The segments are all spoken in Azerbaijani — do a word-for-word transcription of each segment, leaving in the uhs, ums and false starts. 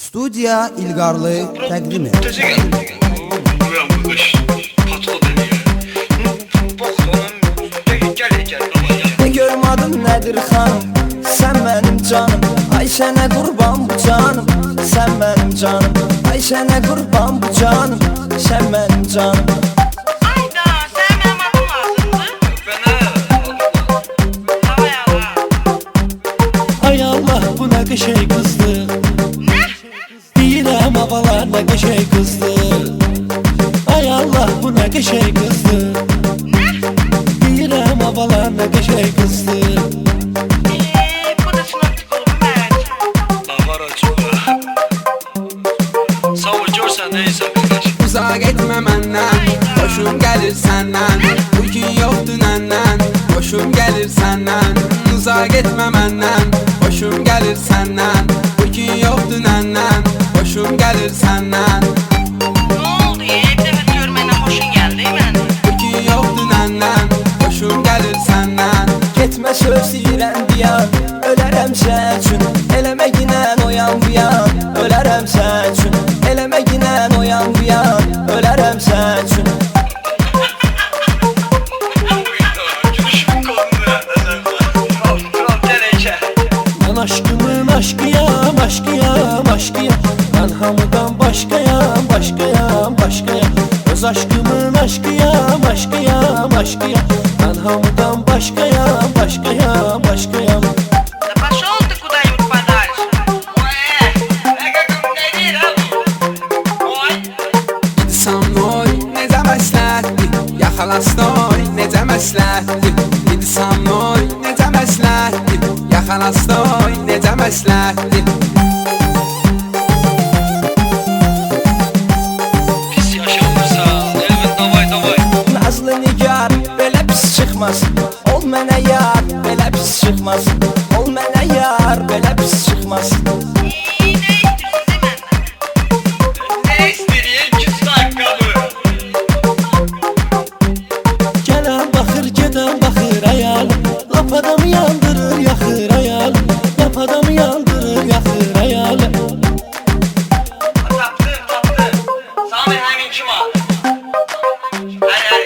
Studiya İlqarlı təqdim edir. Təzə gəldi. Uyan bu qış. Patlı deniyor. Bax onun gəl gəl. Ne görmadın nədir xanım? Sən mənim canım. Ay sənə qurban bu canım. Sən mənim canım. Ay sənə qurban bu canım. Sən mənim canım. Ayda, sən mənim adım lazımdır. Bənə. Ay Allah. Ay Allah, bu nə qəşəng qızdır. Nə? Deyirəm havalar nə qəşəng qızdır. Ay Allah, bu nə qəşəng qızdır. Nə? Deyirəm havalar nə qəşəng qızdır. Eee, bu da sinoptik olub mən. Davar açıq. Sağ ol görsən neysən qardaş. Uzaq etmə məndən, xoşum gəlir səndən. Bu gün yoxdur nəndən, xoşum gəlir səndən. Uzaq etmə məndən, xoşum gəlir səndən. Bu gün yoxdur nəndən, xoşum gəlir səndən. Nə oldu? Bir dəfə görmənə xoşun gəldi mənim. Bu gün yoxdur nəndən, xoşum gəlir səndən. Getmə söz deyirəm diyan. Ölərəm sən üçün. Eləmə ginən oyan bu yan. Ölərəm sən üçün. Eləmə ginən oyan bu yan. Ölərəm sən üçün. Gülüşüm qondu. Kral, kral gələcək. Mən aşkımın aşkıyam, aşkıyam, aşkıyam. Mən hamıdan başqayam, başqayam, başqayam. Öz aşkımın aşkıyam, aşkıyam, aşkıyam. Mən hamıdan başqayam, başqayam, başqayam. Да пошел ты куда-нибудь подальше. Ой, əqəqəm nədir ha bu? Oy. İnsan oy, necə məsləhətdir. Yaxalasnoy, necə məsləhətdir. İnsan oy, necə məsləhətdir. Yaxalasnoy, necə məsləhətdir. Pis yaşamırsa, Elvin davay davay. Nazlı nigar belə pis çıxmaz. Ol mənə yar belə pis çıxmaz. Ol mənə yar belə pis çıxmaz. İyi, nə istəyirsən məndən? Ne istəyir ki ayakkabı? Gələn baxır, gedən baxır ayalım. Lap adamı yandırır, yaxır ayalım. Lap adamı yandırır, yaxır ayalım. Tapdım tapdım. Sami həmin kim al? Hay hay.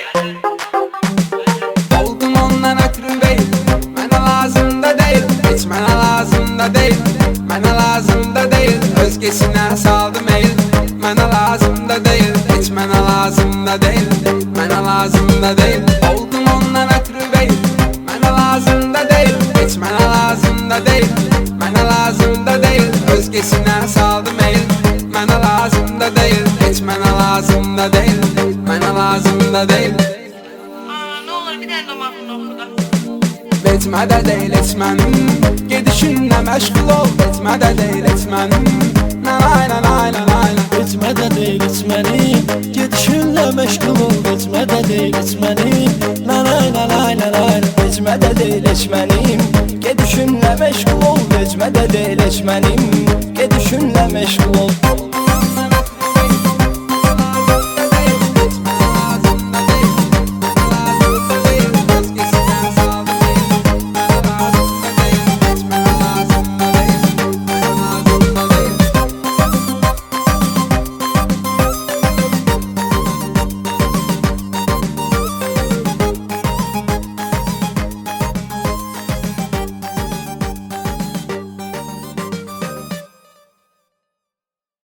Oldum ondan ötürü değil, mənə lazım da deyil. Heç mənə lazım da deyil, mənə lazım da deyil. Özgesinə saldım eyl, mənə lazım da deyil. Heç mənə lazım da deyil, mənə lazım da deyil. Oldum ondan ötürü değil, mənə lazım da deyil. Heç mənə lazım da deyil, mənə lazım da deyil. Özgesinə saldım eyl, mənə lazım da deyil. Heç mənə lazım da deyil, mənə lazım da deyil. Aa, nə olur bir dənə də mahnını oxu da. Etmə də deyil etmənim, gedişinlə məşğul ol. Etmə də deyil etmənim, nanay nanay nanay. Etmə də deyil etmənim, gedişinlə məşğul ol. Etmə də deyil etmənim, nanay nanay nanay. Etmə də deyil etmənim. Gedişinlə məşğul ol. Etmə də deyil etmənim. Gedişinlə məşğul ol.